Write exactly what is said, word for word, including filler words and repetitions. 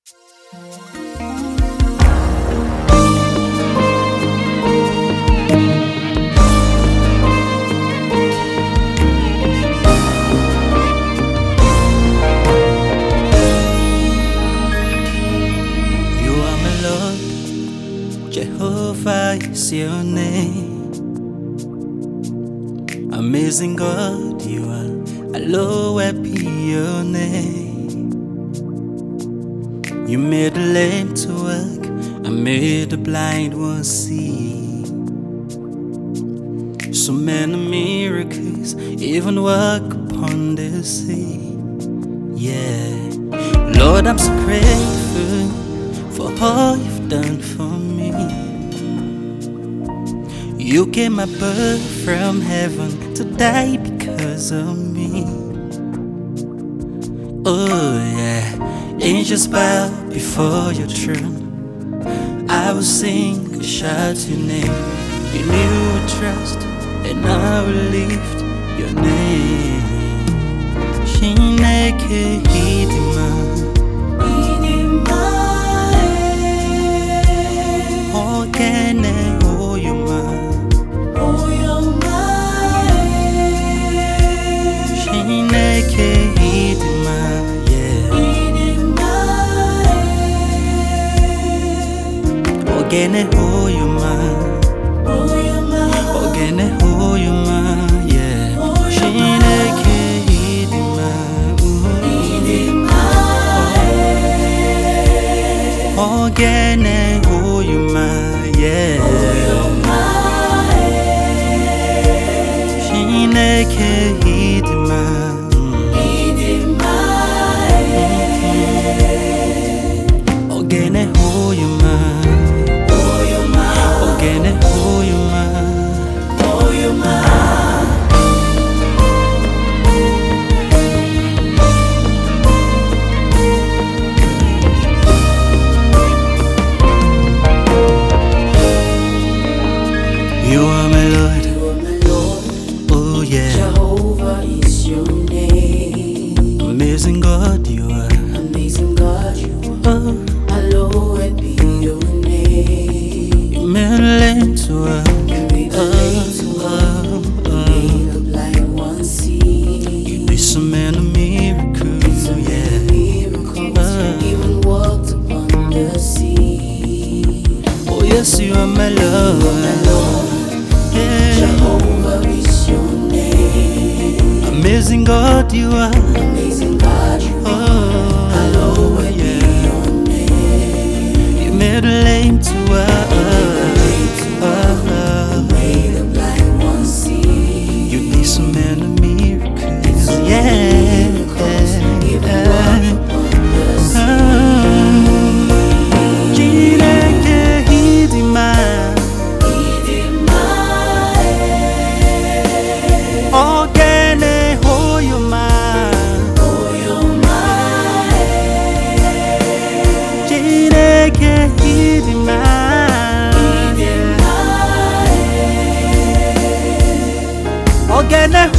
Jehovah is your name. Amazing God, you are. Hallowed be your name. You made the lame to walk, I made the blind one see. So many miracles, even walk upon the sea. Yeah, Lord, I'm so grateful for all you've done for me. You gave my birth from heaven to die because of me. Oh yeah, angels bow before your throne. I will sing, shout your name. You knew we trust, and I will lift your name. Shineke hidima, hidima, ogene oyuma, oyuma. Shineke hidima, yeah, hidima, ogene oyuma, oyuma, ogene oyuma, yeah. Shineke hidima, hidima, ogene oyuma, yeah. Shineke hidima, hidima, ogene oyuma, oyuma, ogene oyuma, oyuma. You are my Lord, You are my Lord. oh yeah. Jehovah is your name. Amazing God, you are. Amazing God, you are. Oh, Hallowed be your name. you made a lame to walk. You made the lame to walk. You made the blind one see. You did so many miracles, So many yeah. miracles, Uh. even walked upon the sea. Oh yes, you are my Lord, My Lord, yeah. Jehovah is your name. Amazing God, you are. Amazing God, you are. Oh, Hallowed be yeah. your name. You made a lame to walk. Oh, Made the blind one see. you did so many miracles, yeah. Chineke hidima, ogene oyuma, Chineke hidima, ogene